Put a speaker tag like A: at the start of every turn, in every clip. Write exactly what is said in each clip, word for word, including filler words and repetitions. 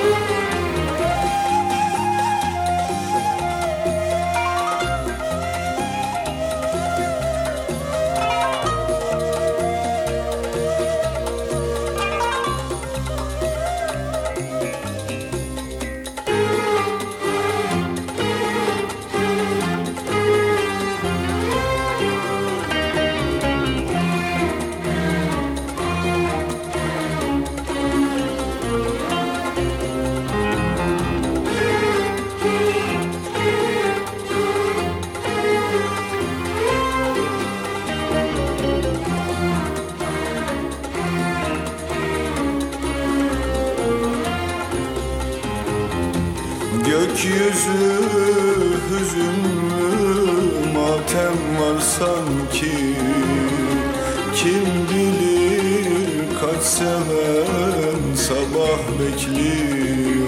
A: Gökyüzü hüzünlü, matem var sanki. Kim bilir kaç seven sabah bekliyor.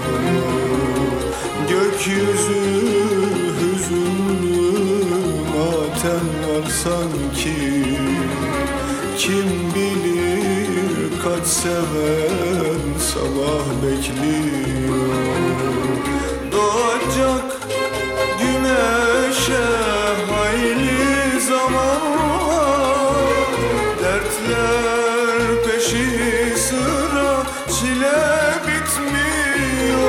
A: Gökyüzü hüzünlü, matem var sanki. Kim bilir kaç seven sabah bekliyor. Doğacak güneşe hayli zaman var. Dertler peşi sıra, çile bitmiyor.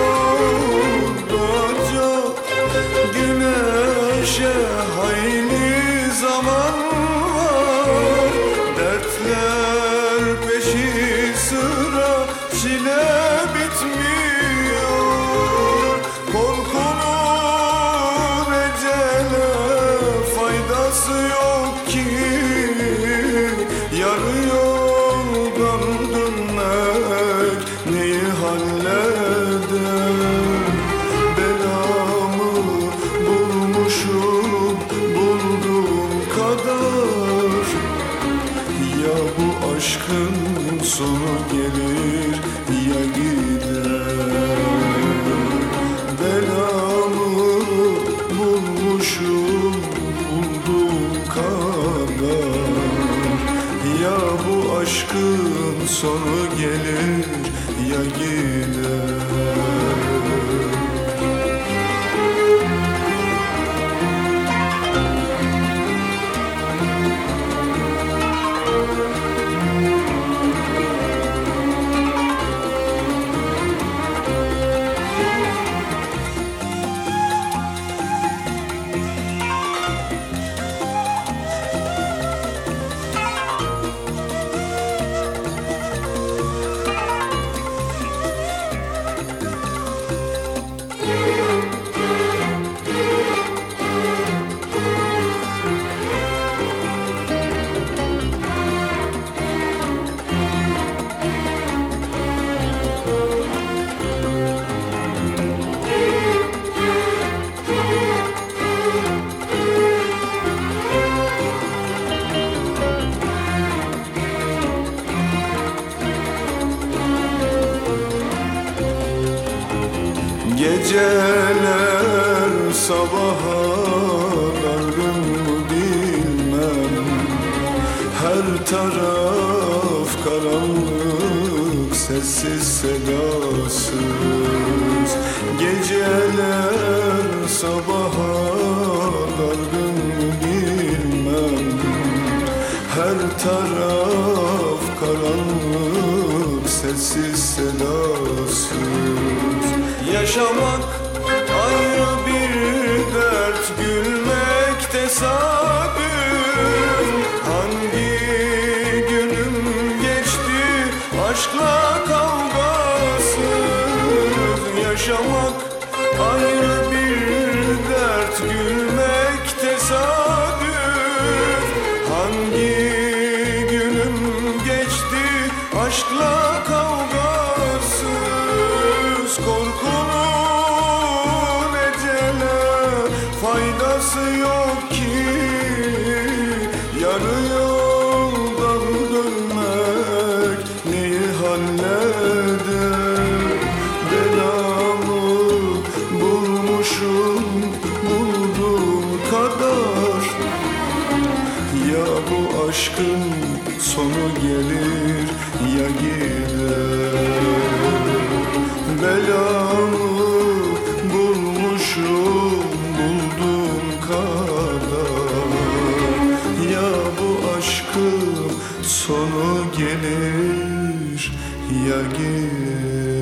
A: Doğacak güneşe hayli zaman var. Dertler peşi sıra, çile bitmiyor. Korkunun ecele faydası yok ki. Yarı yoldan dönmek neyi halleder? Belamı bulmuşum bulduğum kadar. Ya bu aşkın sonu gelir ya gider. Belamı bulmuşum bulduğum kadar. Ya bu aşkın sonu gelir ya gider. Geceler sabaha dargın mı bilmem. Her taraf karanlık, sessiz sedasız. Geceler sabaha dargın mı bilmem. Her taraf karanlık, sessiz sedasız. Yaşamak ayrı bir dert, gülmek tesadüf. Hangi günüm geçti aşkla kavgasız. Yaşamak ayrı bir dert, gülmek tesadüf. Hangi günüm geçti aşkla kavgasız. Korkunun ecele faydası yok ki. Yarı yoldan dönmek neyi halleder? Belamı bulmuşum bulduğum kadar. Ya bu aşkın sonu gelir ya gider. Bela ya gel.